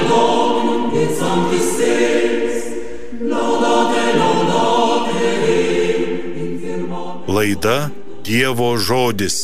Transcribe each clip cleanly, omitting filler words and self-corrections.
Laida Dievo žodis.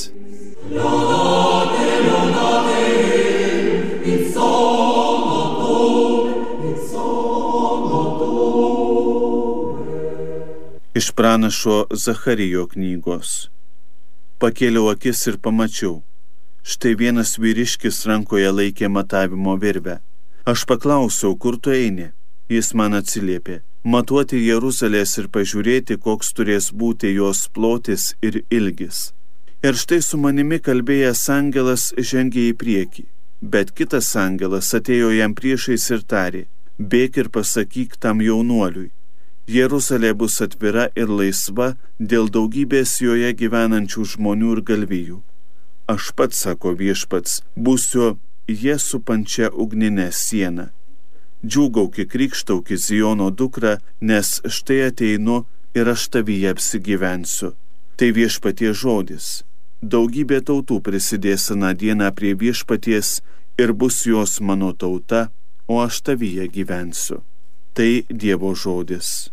Iš pranašo Zacharijo knygos. Pakėliau akis ir pamačiau. Štai vienas vyriškis rankoje laikė matavimo virvę. Aš paklausiau, kur tu eini? Jis man atsiliepė: matuoti Jeruzalės ir pažiūrėti, koks turės būti jos plotis ir ilgis. Ir štai su manimi kalbėjęs angelas žengė į priekį, bet kitas angelas atėjo jam priešais ir tarė: bėk ir pasakyk tam jaunuoliui, Jeruzalė bus atvira ir laisva dėl daugybės joje gyvenančių žmonių ir galvijų. Aš pats, sako viešpats, būsiu jie supančia ugninę sieną. Džiūgauki, krikštauki Ziono dukra, nes štai ateinu ir aš tavyje apsigyvensiu. Tai viešpaties žodis. Daugybė tautų prisidės aną dieną prie viešpaties ir bus jos mano tauta, o aš tavyje gyvensiu. Tai Dievo žodis.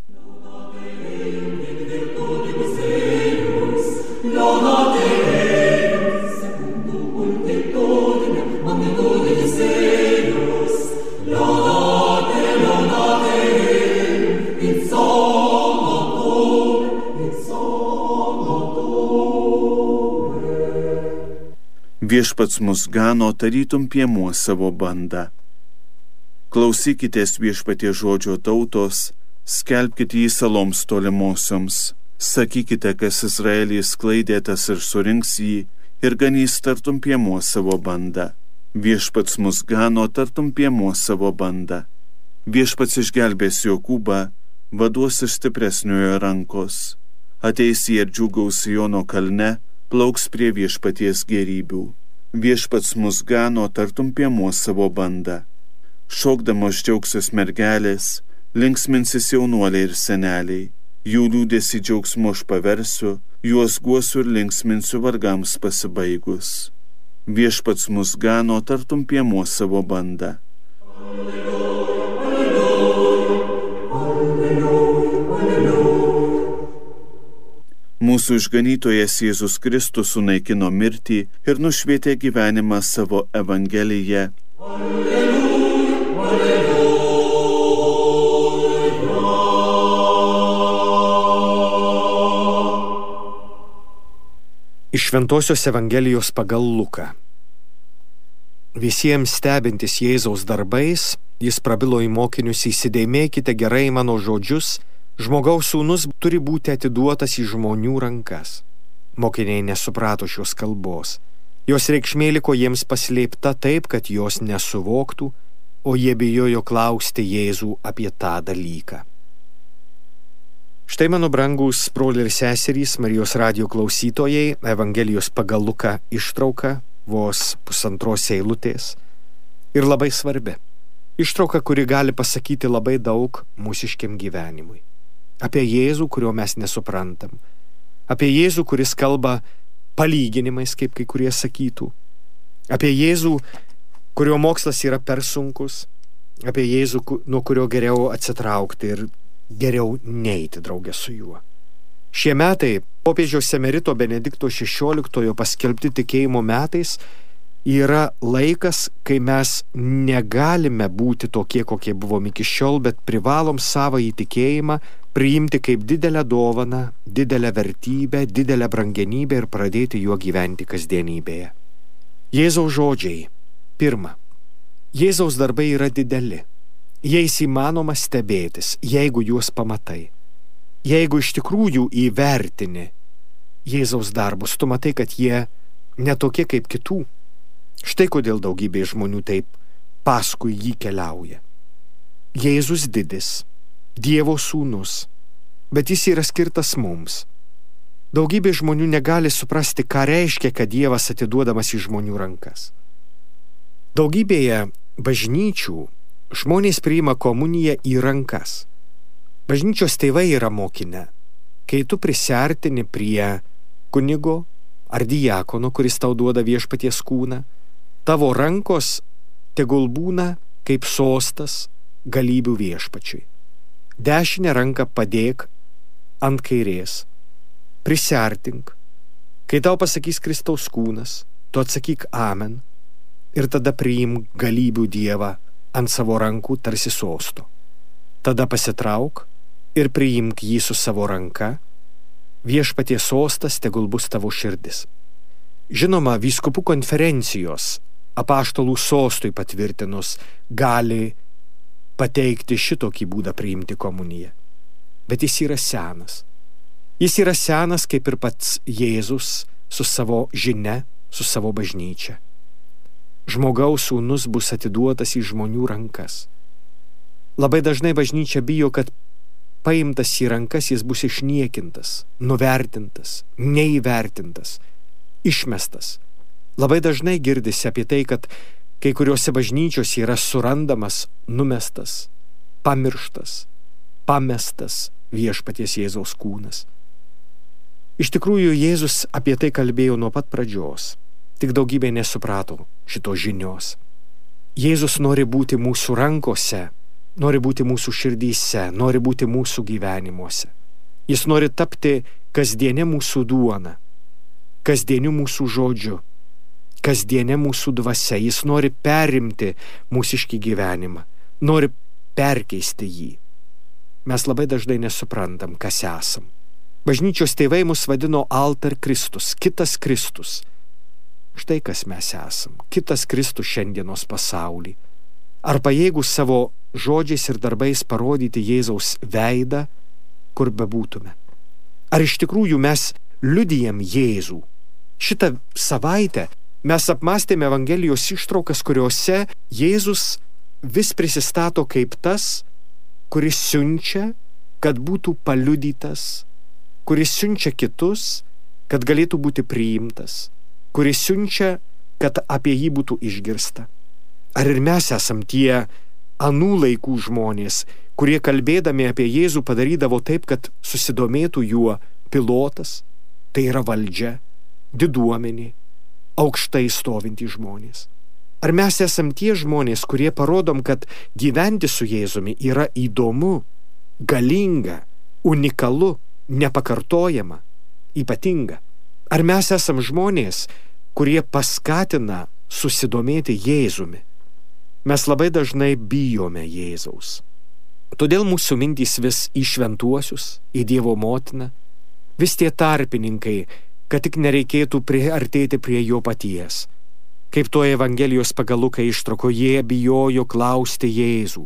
Viešpats mus gano tarytum piemuo savo bandą. Klausykitės viešpaties žodžio tautos, skelbkite jį saloms tolimosioms, sakykite, kas Izraelį sklaidė, tas ir surinks jį, ir ganys tartum piemuo savo bandą. Viešpats mus gano tartum piemuo savo bandą. Viešpats išgelbės Jokūbą, vaduos iš stipresniojo rankos. Ateis jie ir džiūgaus Siono kalne, plauks prie viešpaties gėrybių. Viešpats mus gano tartum piemuo savo bandą. Šokdamos džiaugsis mergelės, linksminsis jaunuoliai ir seneliai. Jų liūdesį džiaugsmu aš paversiu, juos guosiu ir linksminsiu vargams pasibaigus. Viešpats mus gano tartum piemuo savo bandą. Mūsų išganytojas Jėzus Kristus sunaikino mirtį ir nušvietė gyvenimą savo Evangeliją. Iš Šventosios Evangelijos pagal Luką. Visiems stebintis Jėzaus darbais, jis prabilo į mokinius: įsidėmėkite gerai mano žodžius, žmogaus sūnus turi būti atiduotas į žmonių rankas. Mokiniai nesuprato šios kalbos. Jos reikšmė liko jiems paslėpta taip, kad jos nesuvoktų, o jie bijojo klausti Jėzų apie tą dalyką. Štai, mano brangūs broliai ir seserys, Marijos radijo klausytojai, Evangelijos pagal Luką ištrauka, vos pusantros eilutės, ir labai svarbi. Ištrauka, kuri gali pasakyti labai daug mūsiškiam gyvenimui. Apie Jėzų, kurio mes nesuprantam. Apie Jėzų, kuris kalba palyginimais, kaip kai kurie sakytų. Apie Jėzų, kurio mokslas yra per sunkus. Apie Jėzų, nuo kurio geriau atsitraukti ir geriau neiti draugę su juo. Šie metai, popiežiaus emerito Benedikto XVI paskelbti tikėjimo metais, yra laikas, kai mes negalime būti tokie, kokie buvom iki šiol, bet privalom savąjį tikėjimą priimti kaip didelę dovaną, didelę vertybę, didelę brangenybę ir pradėti juo gyventi kasdienybėje. Jėzaus žodžiai. Pirma, Jėzaus darbai yra dideli. Jais įmanoma stebėtis, jeigu juos pamatai. Jeigu iš tikrųjų įvertini Jėzaus darbus, tu matai, kad jie netokie kaip kitų. Štai kodėl daugybė žmonių taip paskui jį keliauja. Jėzus didis, Dievo sūnus, bet jis yra skirtas mums. Daugybė žmonių negali suprasti, ką reiškia, kad Dievas atiduodamas į žmonių rankas. Daugybėje bažnyčių žmonės priima komuniją į rankas. Bažnyčios tėvai yra mokinę. Kai tu prisiartini prie kunigo ar diakono, kuris tau duoda viešpaties kūną, tavo rankos tegul būna kaip sostas galybių viešpačiui. Dešinę ranką padėk ant kairės. Prisiartink. Kai tau pasakys Kristaus kūnas, tu atsakyk amen ir tada priimk galybių Dievą ant savo rankų tarsi sosto. Tada pasitrauk ir priimk jį su savo ranka. Viešpaties sostas tegul bus tavo širdis. Žinoma, vyskupų konferencijos apaštalų sostui patvirtinus gali pateikti šitokį būdą priimti komuniją. Bet jis yra senas. Jis yra senas kaip ir pats Jėzus su savo žinia, su savo bažnyčia. Žmogaus sūnus bus atiduotas į žmonių rankas. Labai dažnai bažnyčia bijo, kad paimtas į rankas jis bus išniekintas, nuvertintas, neįvertintas, išmestas. Labai dažnai girdisi apie tai, kad kai kuriuose bažnyčiose yra surandamas, numestas, pamirštas, pamestas viešpaties Jėzaus kūnas. Iš tikrųjų, Jėzus apie tai kalbėjo nuo pat pradžios, tik daugybė nesuprato šitos žinios. Jėzus nori būti mūsų rankose, nori būti mūsų širdyse, nori būti mūsų gyvenimuose. Jis nori tapti kasdienė mūsų duona, kasdieniu mūsų žodžiu, kasdienė mūsų dvasia. Jis nori perimti mūsiškį gyvenimą, nori perkeisti jį. Mes labai dažnai nesuprantam, kas esam. Bažnyčios tėvai mus vadino alter Kristus, kitas Kristus. Štai kas mes esam, kitas Kristus šiandienos pasaulį. Ar pajėgus savo žodžiais ir darbais parodyti Jėzaus veidą, kur bebūtume? Ar iš tikrųjų mes liudijam Jėzų? Šitą savaitę mes apmąstėme Evangelijos ištraukas, kuriuose Jėzus vis prisistato kaip tas, kuris siunčia, kad būtų paliudytas, kuris siunčia kitus, kad galėtų būti priimtas, kuris siunčia, kad apie jį būtų išgirsta. Ar ir mes esam tie anų laikų žmonės, kurie kalbėdami apie Jėzų padarydavo taip, kad susidomėtų juo pilotas, tai yra valdžia, diduomenė, aukštai stovintys žmonės? Ar mes esam tie žmonės, kurie parodom, kad gyventi su Jėzumi yra įdomu, galinga, unikalu, nepakartojama, ypatinga? Ar mes esam žmonės, kurie paskatina susidomėti Jėzumi? Mes labai dažnai bijome Jėzaus. Todėl mūsų mintys vis į šventuosius, į Dievo motiną, vis tie tarpininkai, kad tik nereikėtų priartėti prie jo paties. Kaip toje Evangelijos pagal Luką ištrauko, jie bijojo klausti Jėzų.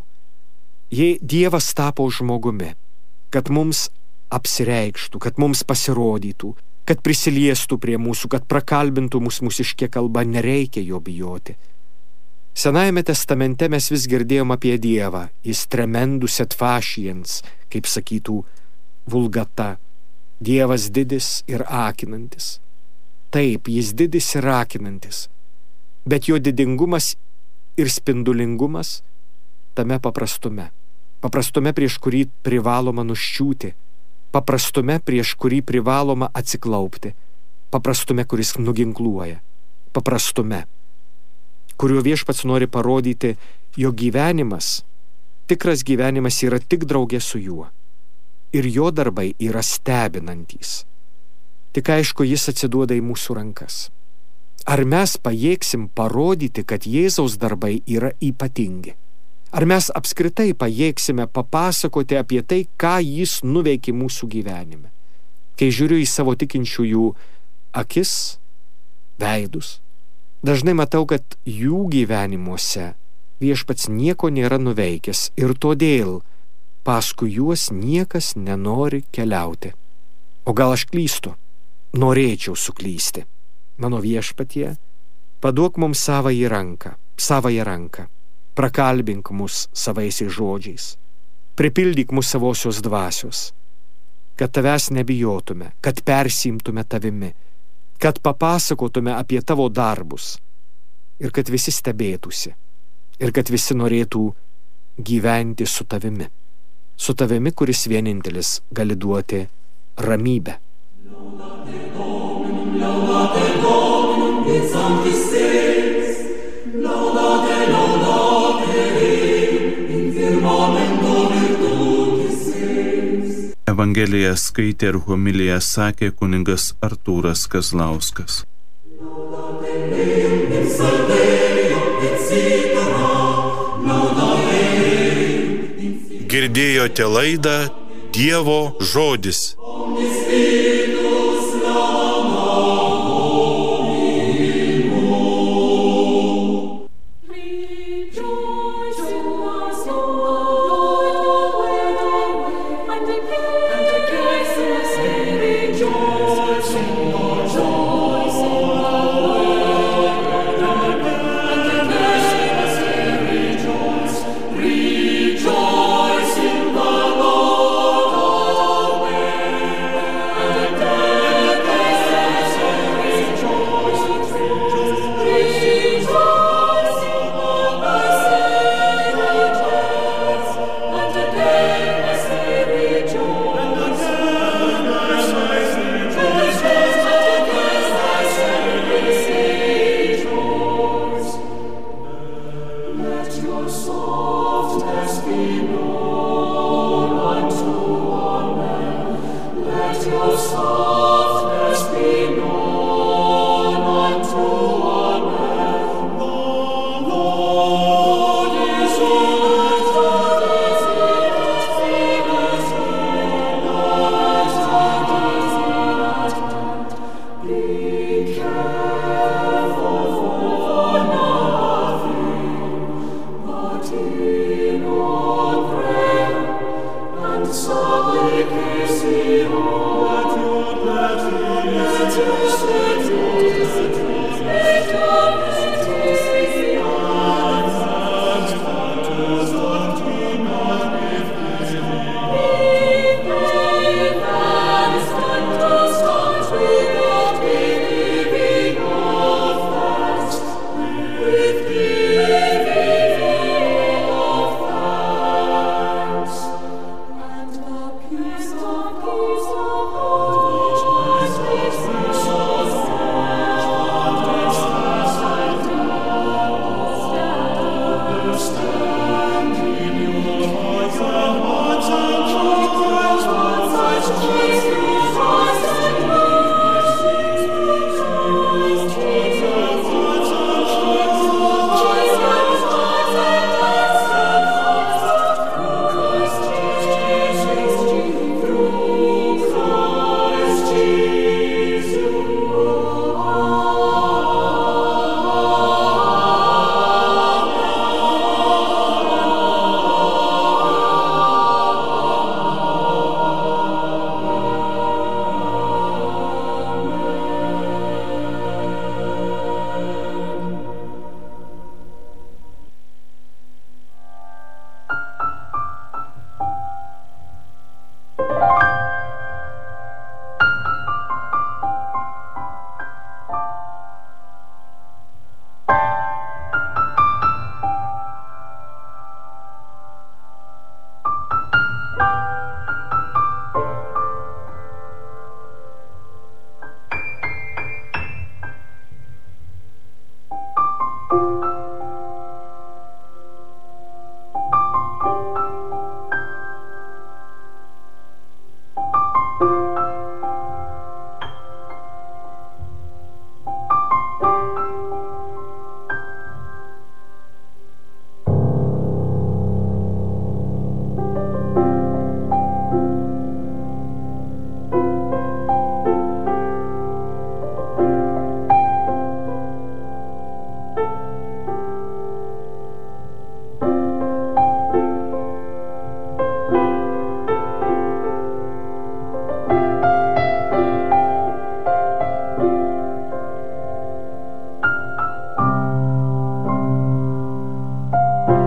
Dievas tapo žmogumi, kad mums apsireikštų, kad mums pasirodytų, kad prisiliestų prie mūsų, kad prakalbintų mus mūsiškė kalba, nereikia jo bijoti. Senajame testamente mes vis girdėjom apie Dievą, jis tremendus et faciens, kaip sakytų vulgata, Dievas didis ir akinantis. Taip, jis didis ir akinantis, bet jo didingumas ir spindulingumas tame paprastume. Paprastume, prieš kurį privaloma nuščiūti, paprastume, prieš kurį privaloma atsiklaupti, paprastume, kuris nuginkluoja, paprastume, kuriuo viešpats nori parodyti, jo gyvenimas, tikras gyvenimas yra tik draugė su juo. Ir jo darbai yra stebinantys. Tik aišku, jis atsiduoda į mūsų rankas. Ar mes pajėgsim parodyti, kad Jėzaus darbai yra ypatingi? Ar mes apskritai pajėgsime papasakoti apie tai, ką jis nuveikė mūsų gyvenime? Kai žiūriu į savo tikinčiųjų akis, veidus, dažnai matau, kad jų gyvenimuose viešpats nieko nėra nuveikęs ir todėl paskui juos niekas nenori keliauti. O gal aš klystu? Norėčiau suklysti. Mano viešpatie, paduok mums savąją ranką, prakalbink mus savaisiais žodžiais, pripildyk mus savosios dvasios, kad tavęs nebijotume, kad persiimtume tavimi, kad papasakotume apie tavo darbus ir kad visi stebėtųsi ir kad visi norėtų gyventi su tavimi, kuris vienintelis gali duoti ramybę. Laudate Dominum, et sanctis Deus, laudate Evangeliją skaitė ir homiliją sakė kunigas Artūras Kazlauskas. Girdėjote laidą Dievo žodis. Let your soul